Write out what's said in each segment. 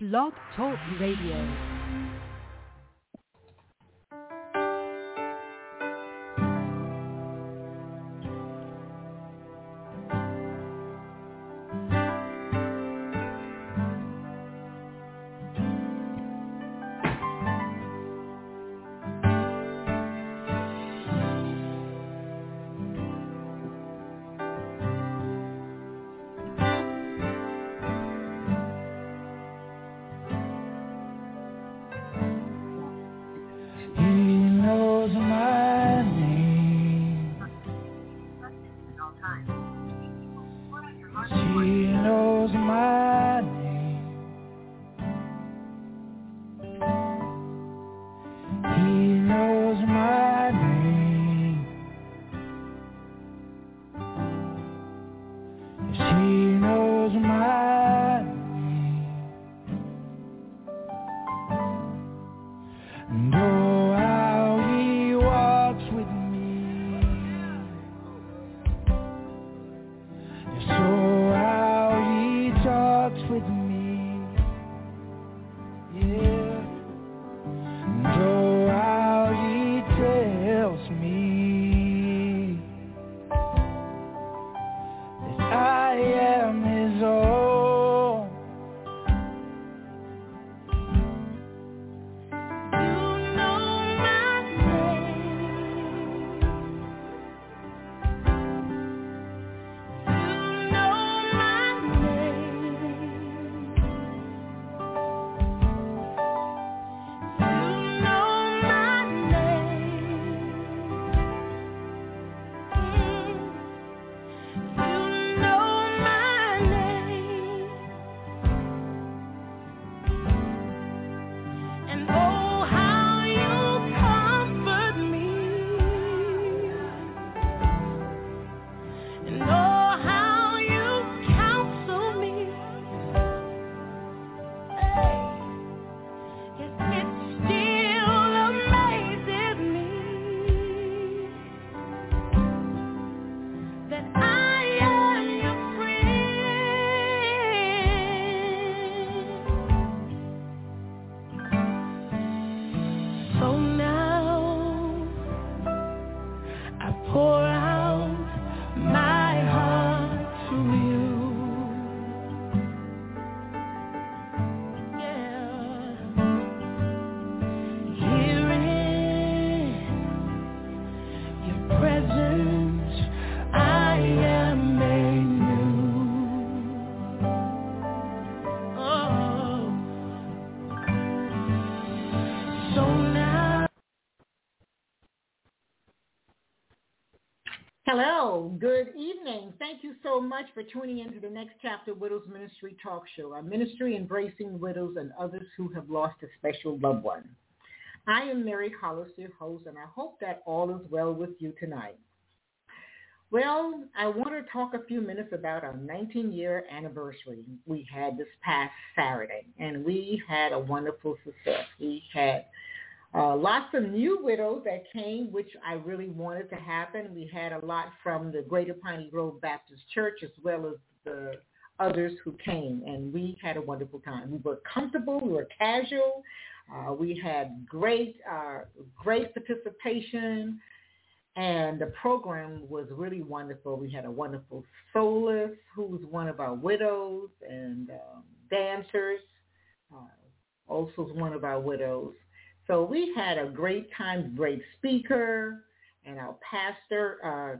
Blog Talk Radio. Hello, good evening. Thank you so much for tuning in to the Next Chapter Widows Ministry Talk Show, our ministry embracing widows and others who have lost a special loved one. I am Mary Hollis, your host, and I hope that all is well with you tonight. Well, I want to talk a few minutes about our 19-year anniversary we had this past Saturday, and we had a wonderful success. We had lots of new widows that came, which I really wanted to happen. We had a lot from the Greater Piney Grove Baptist Church as well as the others who came, and we had a wonderful time. We were comfortable. We were casual. We had great participation, and the program was really wonderful. We had a wonderful soloist who was one of our widows, and dancers also was one of our widows. So we had a great time, great speaker, and our pastor,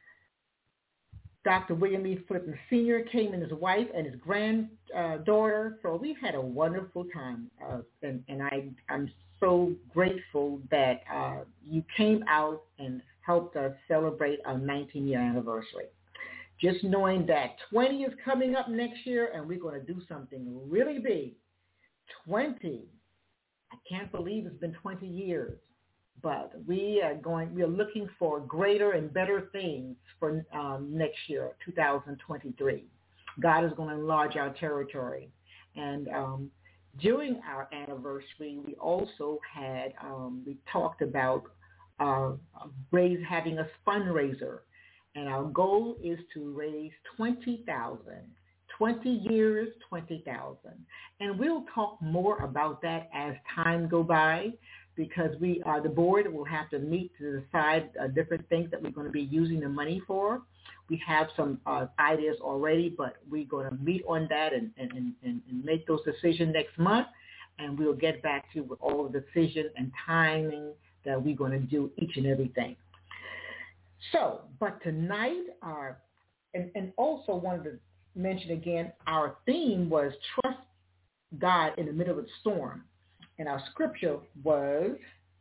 Dr. William E. Flippin Sr. came, and his wife and his granddaughter. So we had a wonderful time, and I'm so grateful that you came out and helped us celebrate our 19-year anniversary. Just knowing that 20 is coming up next year, and we're going to do something really big. 20. I can't believe it's been 20 years, but we are looking for greater and better things for next year, 2023. God is going to enlarge our territory. And during our anniversary, we also had, we talked about having a fundraiser. And our goal is to raise $20,000 20 years, 20,000. And we'll talk more about that as time go by, because the board will have to meet to decide different things that we're going to be using the money for. We have some ideas already, but we're going to meet on that and make those decisions next month. And we'll get back to you with all the decisions and timing that we're going to do each and everything. So, but tonight, and also wanted to mention again, our theme was trust God in the middle of the storm. And our scripture was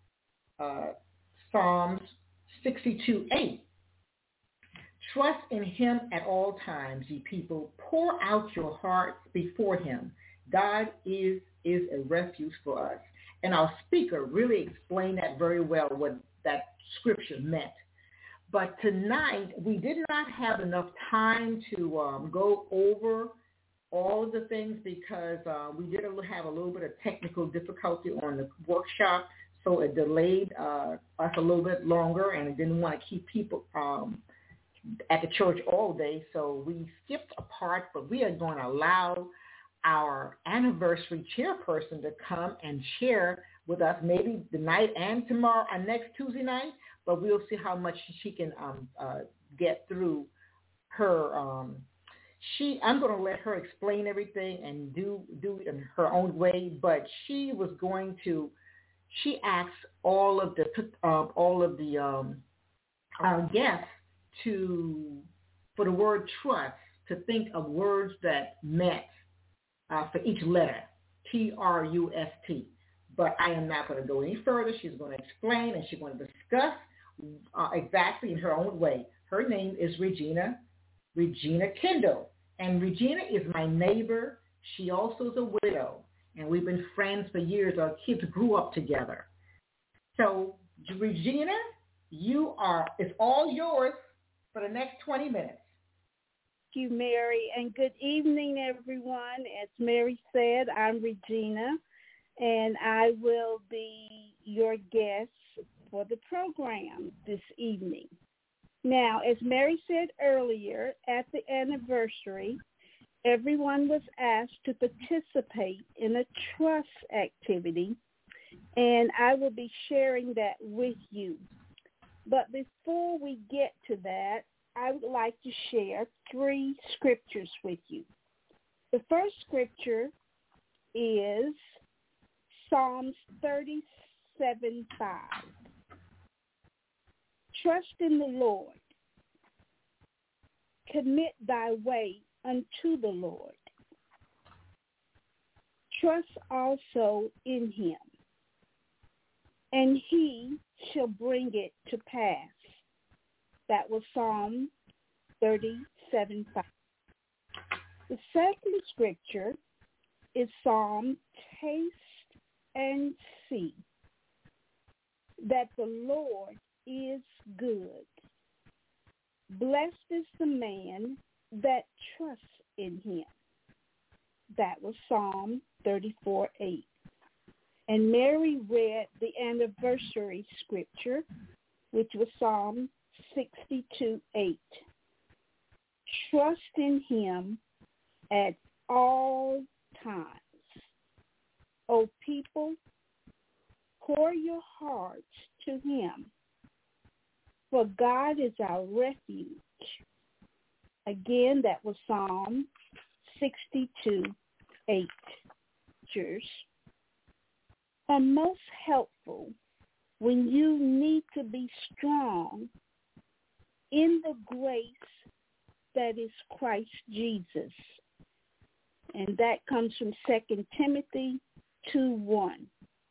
Psalms 62:8. Trust in him at all times, ye people. Pour out your hearts before him. God is a refuge for us. And our speaker really explained that very well, what that scripture meant. But tonight, we did not have enough time to go over all of the things, because we did have a little bit of technical difficulty on the workshop, so it delayed us a little bit longer, and it didn't want to keep people at the church all day, so we skipped a part, but we are going to allow our anniversary chairperson to come and share with us maybe tonight and tomorrow, our next Tuesday night, but we'll see how much she can get through her. I'm going to let her explain everything and do it in her own way, but she asked all of our guests for the word trust, to think of words that met for each letter, TRUST. But I am not going to go any further. She's going to explain, and she's going to discuss exactly in her own way. Her name is Regina Kendall. And Regina is my neighbor. She also is a widow. And we've been friends for years. Our kids grew up together. So, Regina, it's all yours for the next 20 minutes. Thank you, Mary, and good evening, everyone. As Mary said, I'm Regina, and I will be your guest for the program this evening. Now, as Mary said earlier, at the anniversary, everyone was asked to participate in a trust activity, and I will be sharing that with you. But before we get to that, I would like to share 3 scriptures with you. The first scripture is Psalms 37:5. Trust in the Lord. Commit thy way unto the Lord. Trust also in him, and he shall bring it to pass. That was Psalm 37:5. The second scripture is Psalm, taste and see that the Lord is good. Blessed is the man that trusts in him. That was Psalm 34:8. And Mary read the anniversary scripture, which was Psalm 62:8. Trust in him at all times. O people, pour your hearts to him, for God is our refuge. Again, that was Psalm 62:8. Are most helpful when you need to be strong in the grace that is Christ Jesus. And that comes from 2 Timothy 2:1.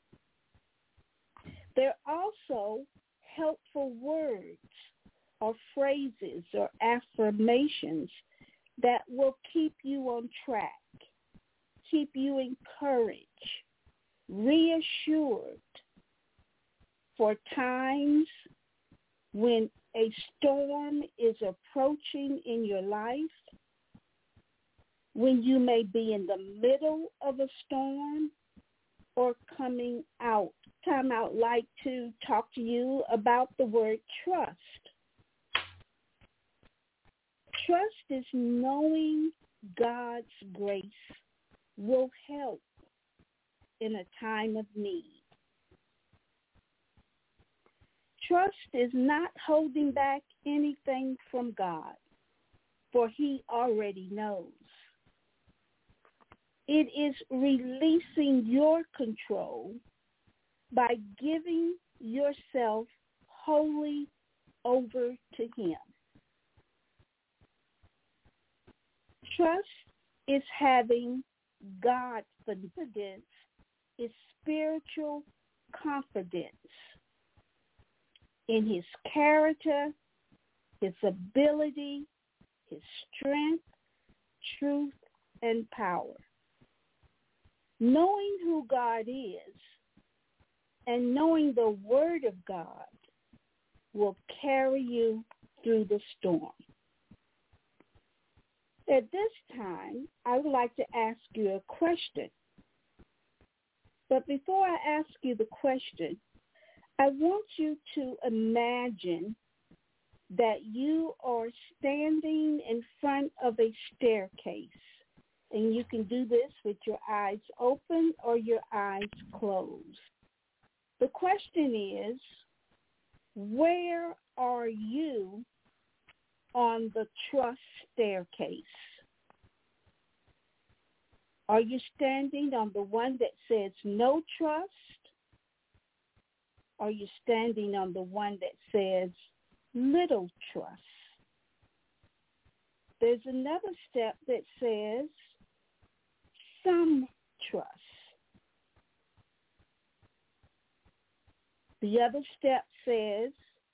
There are also helpful words or phrases or affirmations that will keep you on track, keep you encouraged, reassured for times when a storm is approaching in your life, when you may be in the middle of a storm or coming out. Time I'd like to talk to you about the word trust. Trust is knowing God's grace will help in a time of need. Trust is not holding back anything from God, for he already knows. It is releasing your control by giving yourself wholly over to him. Trust is having Godfidence, is spiritual confidence in his character, his ability, his strength, truth, and power. Knowing who God is and knowing the Word of God will carry you through the storm. At this time, I would like to ask you a question. But before I ask you the question, I want you to imagine that you are standing in front of a staircase. And you can do this with your eyes open or your eyes closed. The question is, where are you on the trust staircase? Are you standing on the one that says no trust? Are you standing on the one that says little trust? There's another step that says some trust. The other step says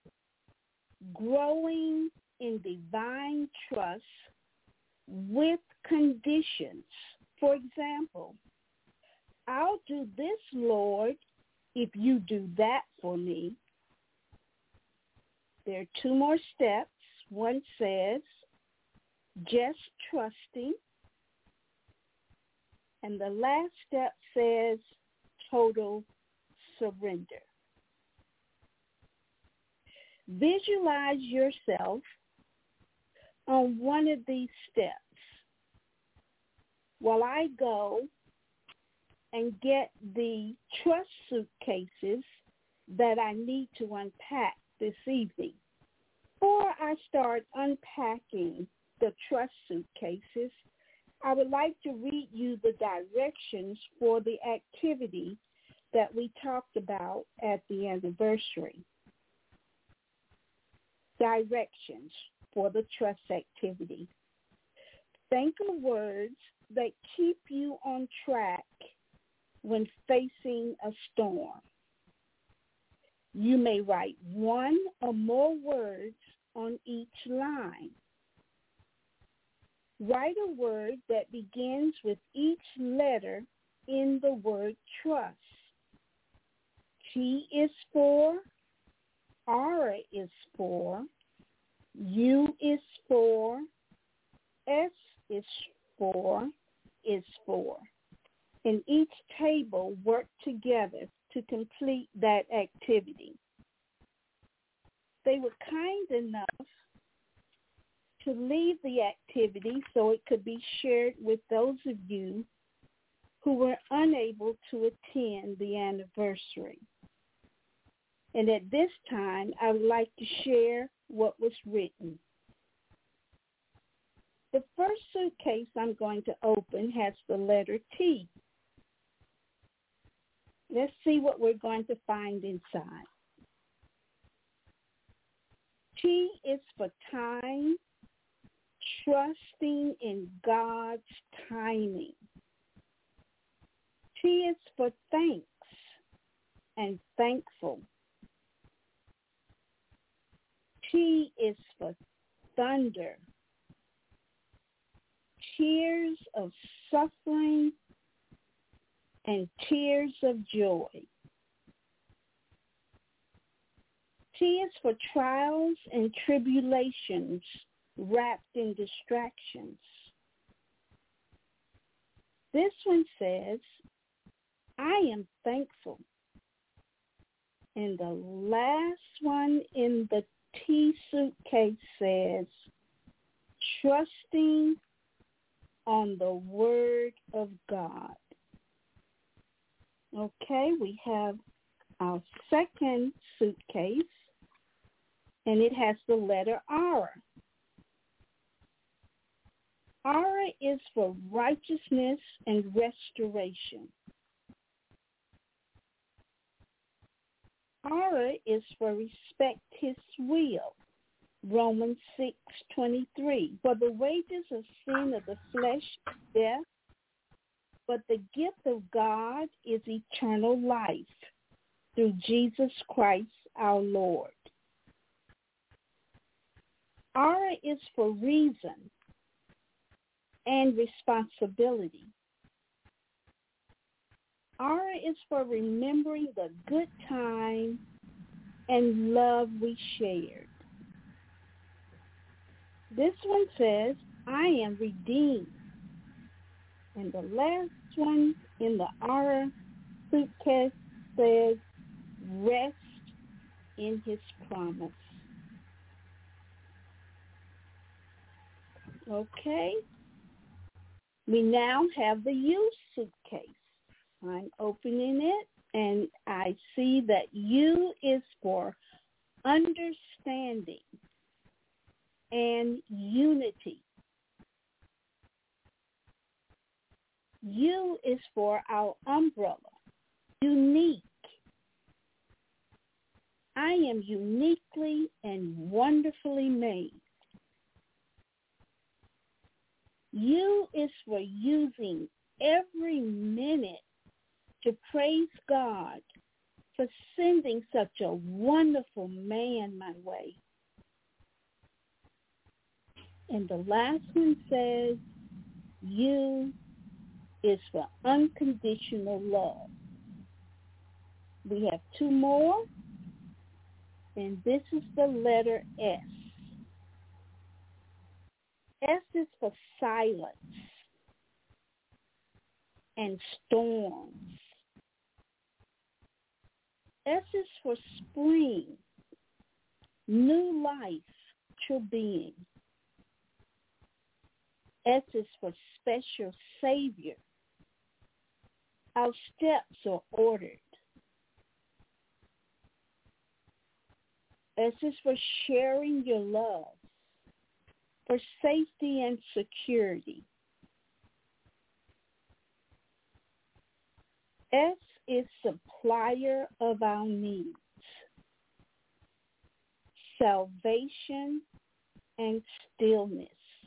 growing in divine trust with conditions. For example, I'll do this, Lord, if you do that for me. There are two more steps. One says just trusting. And the last step says total surrender. Visualize yourself on one of these steps while I go and get the trust suitcases that I need to unpack this evening. Before I start unpacking the trust suitcases, I would like to read you the directions for the activity that we talked about at the anniversary. Directions for the trust activity. Think of words that keep you on track when facing a storm. You may write one or more words on each line. Write a word that begins with each letter in the word trust. T is for, R is for, U is for, S is for, And each table work together to complete that activity. They were kind enough to leave the activity so it could be shared with those of you who were unable to attend the anniversary. And at this time, I would like to share what was written. The first suitcase I'm going to open has the letter T. Let's see what we're going to find inside. T is for time, trusting in God's timing. T is for thanks and thankful. T is for thunder, tears of suffering and tears of joy. T is for trials and tribulations wrapped in distractions. This one says, I am thankful. And the last one in the T suitcase says, trusting on the Word of God. Okay, we have our second suitcase, and it has the letter R. R is for righteousness and restoration. R is for respect his will. Romans 6:23. For the wages of sin of the flesh is death, but the gift of God is eternal life through Jesus Christ our Lord. R is for reason and responsibility. R is for remembering the good time and love we shared. This one says, I am redeemed. And the last one in the R suitcase says, rest in his promise. Okay. We now have the U suitcase. I'm opening it, and I see that U is for understanding and unity. U is for our umbrella, unique. I am uniquely and wonderfully made. U is for using every minute to praise God for sending such a wonderful man my way. And the last one says, U is for unconditional love. We have two more, and this is the letter S. S is for silence and storms. S is for spring, new life, true being. S is for special Savior. Our steps are ordered. S is for sharing your love, for safety and security. S is supplier of our needs, salvation and stillness.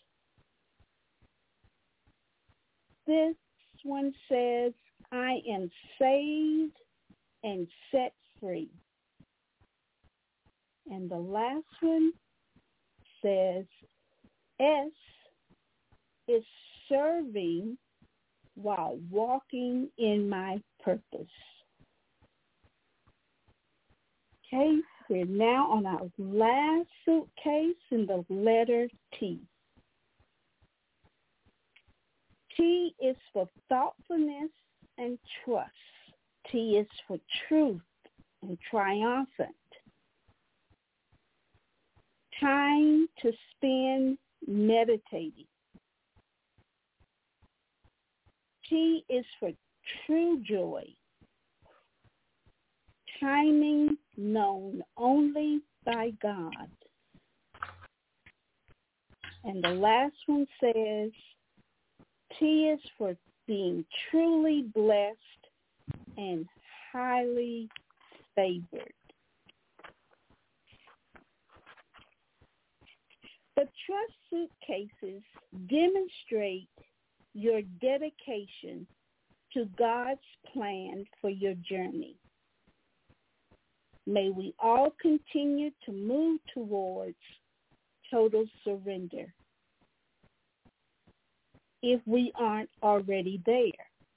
This one says, I am saved and set free. And the last one says, S is serving while walking in my purpose. Okay, we're now on our last suitcase in the letter T. T is for thoughtfulness and trust. T is for truth and triumphant. Time to spend meditating. T is for true joy. Timing known only by God. And the last one says, T is for being truly blessed and highly favored. The trust suitcases demonstrate your dedication to God's plan for your journey. May we all continue to move towards total surrender if we aren't already there.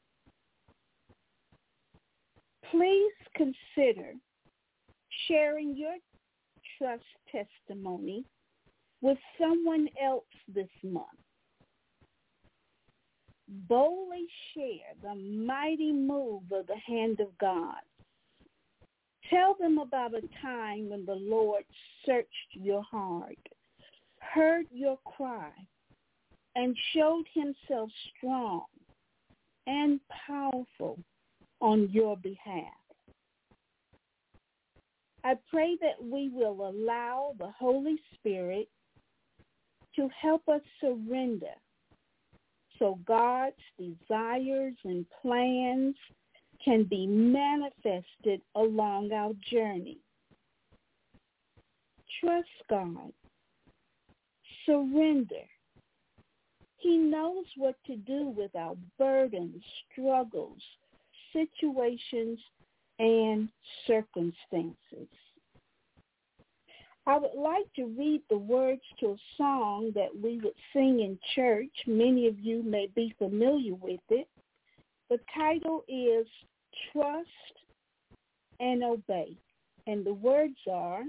Please consider sharing your trust testimony with someone else this month. Boldly share the mighty move of the hand of God. Tell them about a time when the Lord searched your heart, heard your cry, and showed himself strong and powerful on your behalf. I pray that we will allow the Holy Spirit to help us surrender so God's desires and plans can be manifested along our journey. Trust God. Surrender. He knows what to do with our burdens, struggles, situations, and circumstances. I would like to read the words to a song that we would sing in church. Many of you may be familiar with it. The title is Trust and Obey. And the words are,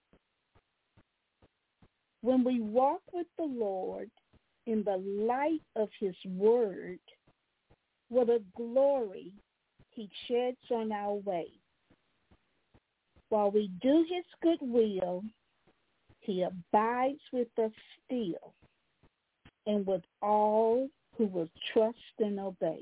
when we walk with the Lord in the light of his word, what a glory he sheds on our way. While we do his good will, he abides with us still, and with all who will trust and obey.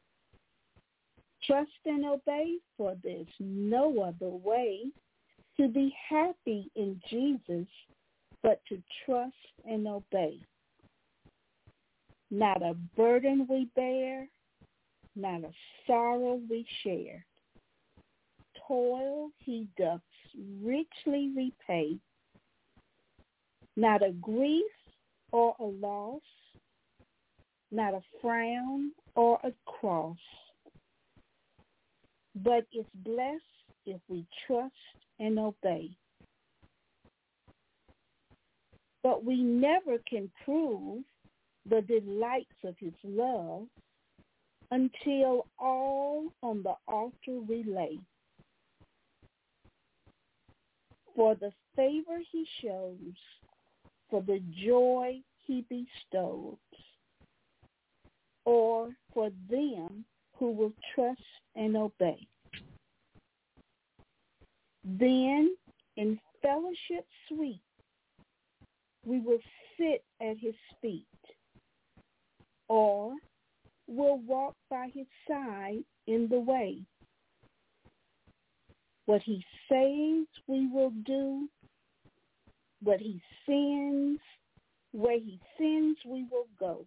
Trust and obey, for there's no other way to be happy in Jesus but to trust and obey. Not a burden we bear, not a sorrow we share. Toil he doth richly repay. Not a grief or a loss, not a frown or a cross, but is blessed if we trust and obey. But we never can prove the delights of his love until all on the altar we lay. For the favor he shows, for the joy he bestows, or for them who will trust and obey. Then, in fellowship sweet, we will sit at his feet, or will walk by his side in the way. What he says we will do, what he sins, where he sends we will go.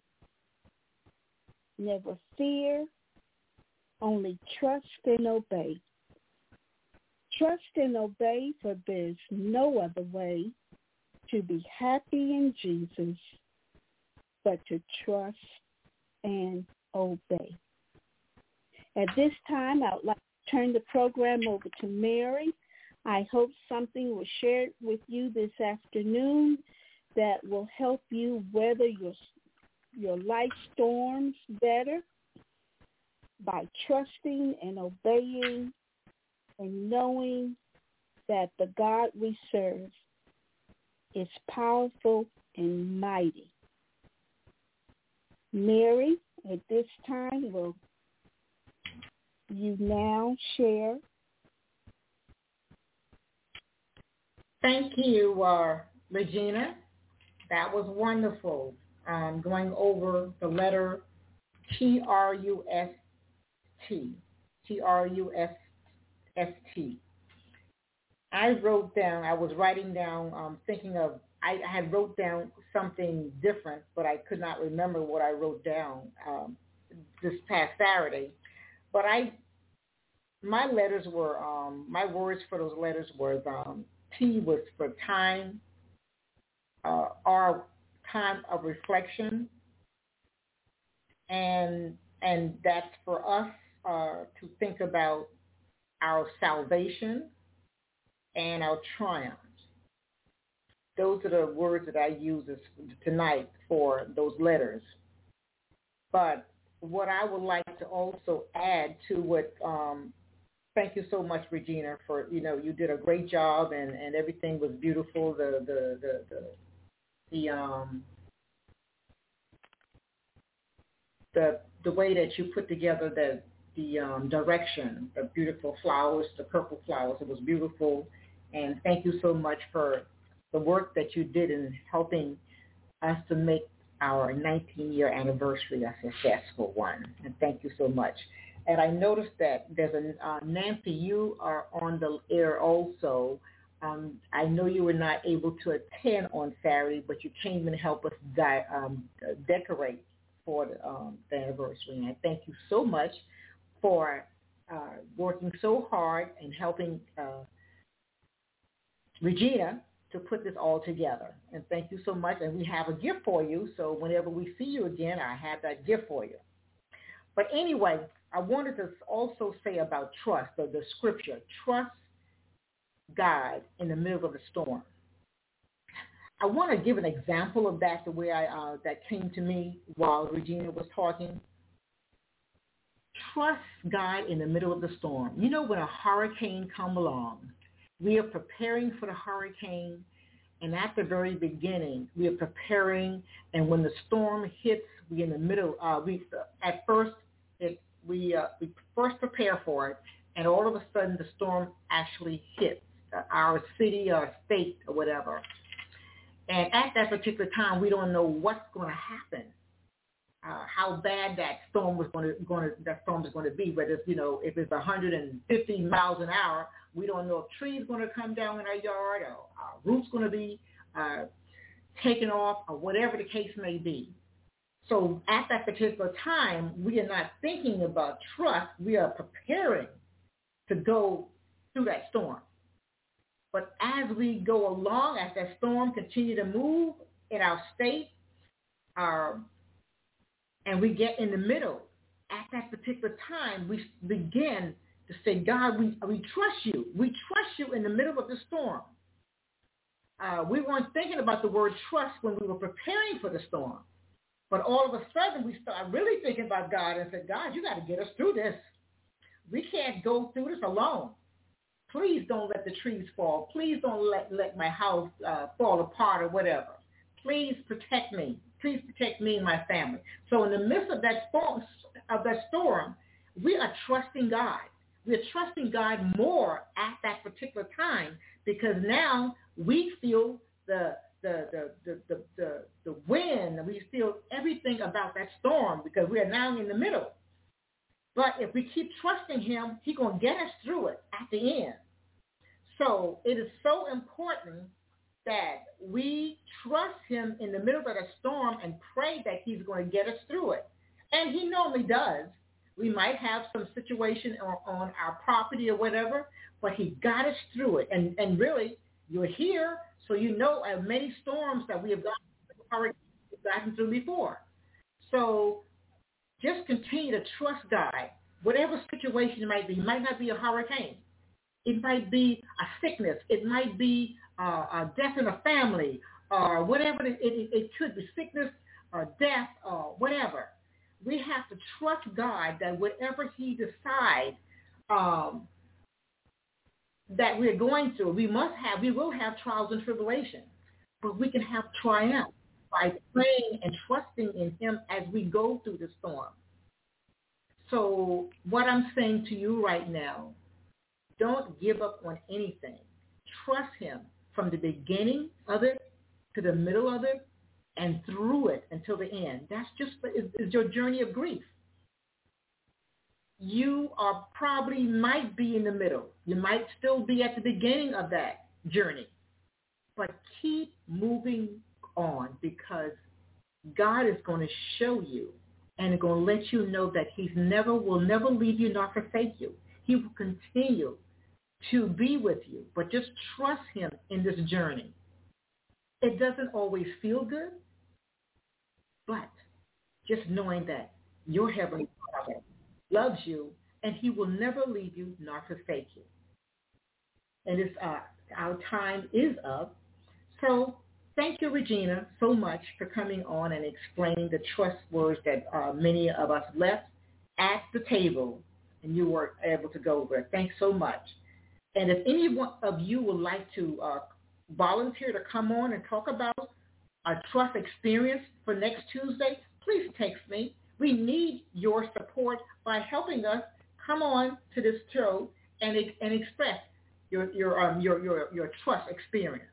Never fear, only trust and obey. Trust and obey, for there's no other way to be happy in Jesus but to trust and obey. At this time, I would like to turn the program over to Mary. I hope something was shared with you this afternoon that will help you weather your life storms better by trusting and obeying and knowing that the God we serve is powerful and mighty. Mary, at this time, will you now share? Thank you, Regina. That was wonderful. Going over the letter T-R-U-S-T. T-R-U-S-S-T. I was writing down, thinking of, I had wrote down something different, but I could not remember what I wrote down this past Saturday. But my letters were, my words for those letters were, T was for time, R, time of reflection, and that's for us to think about our salvation and our triumph. Those are the words that I use tonight for those letters. But what I would like to also add to what, thank you so much, Regina, for, you did a great job and everything was beautiful. The way that you put together the direction, the beautiful flowers, the purple flowers, it was beautiful. And thank you so much for the work that you did in helping us to make our 19-year anniversary, a successful one. And thank you so much. And I noticed that there's a Nancy, you are on the air also. I know you were not able to attend on Saturday, but you came and helped us decorate for the anniversary. And I thank you so much for working so hard and helping Regina to put this all together. And thank you so much. And we have a gift for you. So whenever we see you again, I have that gift for you. But anyway, I wanted to also say about trust, the scripture, trust God in the middle of the storm. I want to give an example of that, the way that came to me while Regina was talking. Trust God in the middle of the storm. You know, when a hurricane comes along, we are preparing for the hurricane, and at the very beginning, we are preparing, and when the storm hits, we in the middle. We first prepare for it, and all of a sudden, the storm actually hits our city or state or whatever. And at that particular time, we don't know what's going to happen, how bad that storm is going to be. Whether it's, if it's 150 miles an hour, we don't know if trees going to come down in our yard or our roof's going to be taken off or whatever the case may be. So at that particular time, we are not thinking about trust. We are preparing to go through that storm. But as we go along, as that storm continue to move in our state, and we get in the middle, at that particular time, we begin to say, God, we trust you. We trust you in the middle of the storm. We weren't thinking about the word trust when we were preparing for the storm. But all of a sudden, we start really thinking about God and said, God, you got to get us through this. We can't go through this alone. Please don't let the trees fall. Please don't let my house fall apart or whatever. Please protect me. Please protect me and my family. So in the midst of that storm, we are trusting God. We are trusting God more at that particular time because now we feel the wind. We feel everything about that storm because we are now in the middle. But if we keep trusting him, he's going to get us through it at the end. So it is so important that we trust him in the middle of the storm and pray that he's going to get us through it. And he normally does. We might have some situation on our property or whatever, but he got us through it. And really, you're here, so you know many storms that we have gotten through before. So just continue to trust God. Whatever situation it might be, it might not be a hurricane. It might be a sickness. It might be a death in a family or whatever. It could be sickness or death or whatever. We have to trust God that whatever he decides that we're going through, we will have trials and tribulations, but we can have triumph by praying and trusting in him as we go through the storm. So what I'm saying to you right now, don't give up on anything. Trust him from the beginning of it to the middle of it and through it until the end. That's just is your journey of grief. You might be in the middle. You might still be at the beginning of that journey. But keep moving on because God is going to show you and going to let you know that he will never leave you nor forsake you. He will continue to be with you, but just trust him in this journey. It doesn't always feel good, but just knowing that your Heavenly Father loves you and he will never leave you nor forsake you. And our time is up. So thank you, Regina, so much for coming on and explaining the trust words that many of us left at the table and you were able to go over. Thanks so much. And if any of you would like to volunteer to come on and talk about a trust experience for next Tuesday, please text me. We need your support by helping us come on to this show and express your trust experience.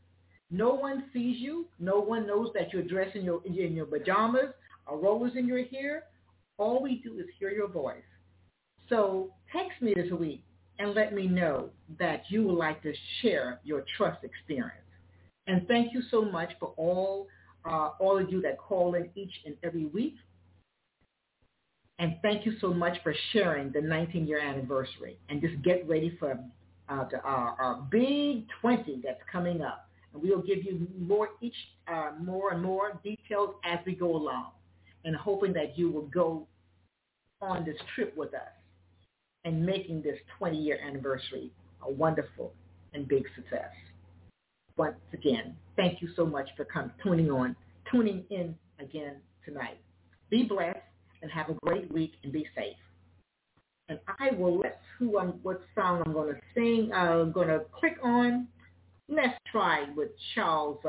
No one sees you. No one knows that you're dressed in your pajamas or rollers in your hair. All we do is hear your voice. So text me this week and let me know that you would like to share your trust experience. And thank you so much for all of you that call in each and every week. And thank you so much for sharing the 19-year anniversary. And just get ready for our big 20 that's coming up. And we'll give you more and more details as we go along. And hoping that you will go on this trip with us and making this 20-year anniversary a wonderful and big success. Once again, thank you so much for tuning in again tonight. Be blessed and have a great week and be safe. And I will what song I'm going to sing. I'm going to click on. Let's try with Charles.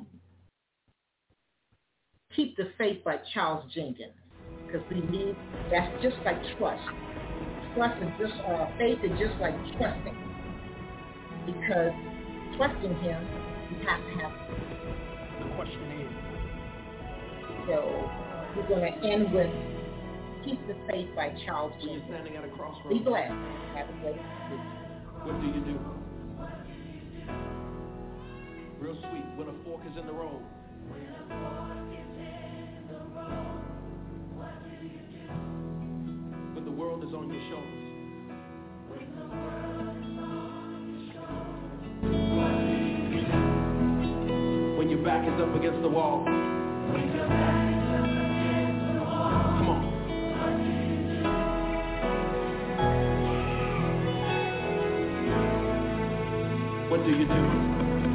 Keep the Faith by Charles Jenkins, because that's just like trust. Trust is just faith is just like trusting, because trusting Him, you have to have. The question is. So we're going to end with Keep the Faith by Charles Jenkins. You're standing at a crossroads. Be blessed. Have a great week. What do you do? Real sweet, when a fork is in the road. When the world is on your shoulders. When your back is up against the wall. Come on. What do you do?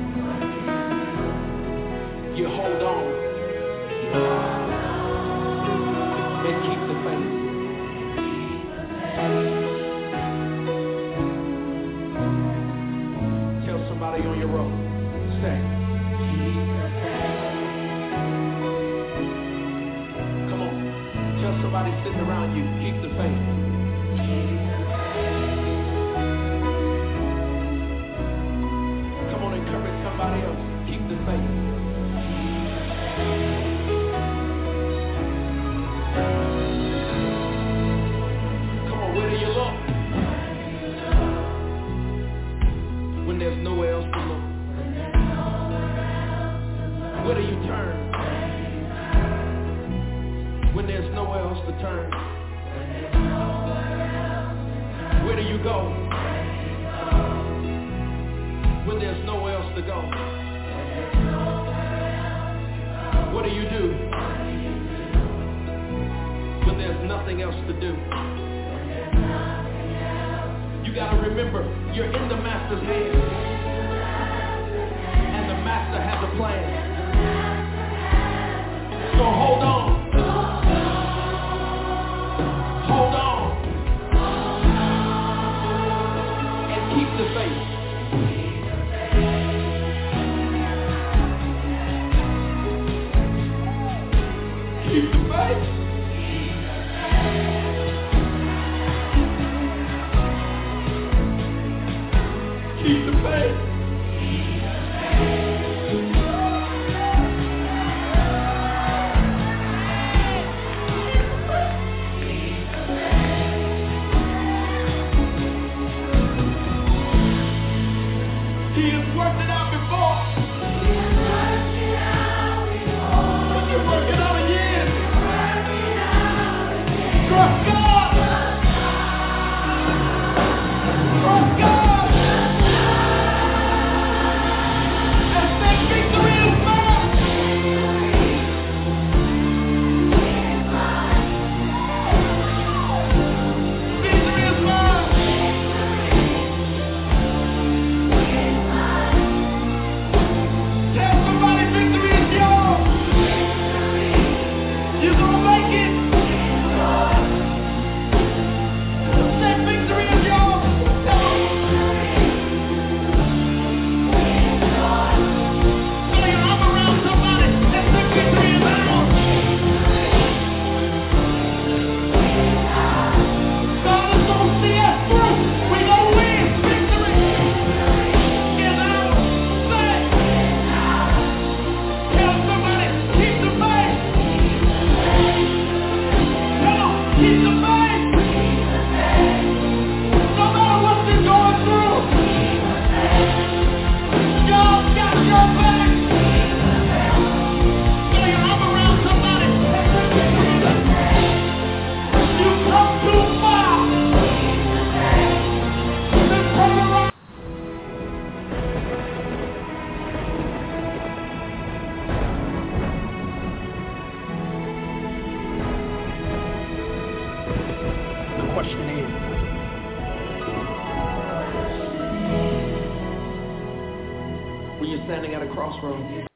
You hold on and keep the faith. Tell somebody on your road, say, come on, tell somebody sitting around you, keep the faith. Come on, encourage somebody else, keep the faith. Where do you turn? When there's nowhere else to turn. Where do you go? When there's nowhere else to go. What do you do? When there's nothing else to do. You gotta remember, you're in the Master's hands. And the Master has a plan. So hold on. Hold on. And keep the faith. Keep the faith. Keep the faith. when you're standing at a crossroads.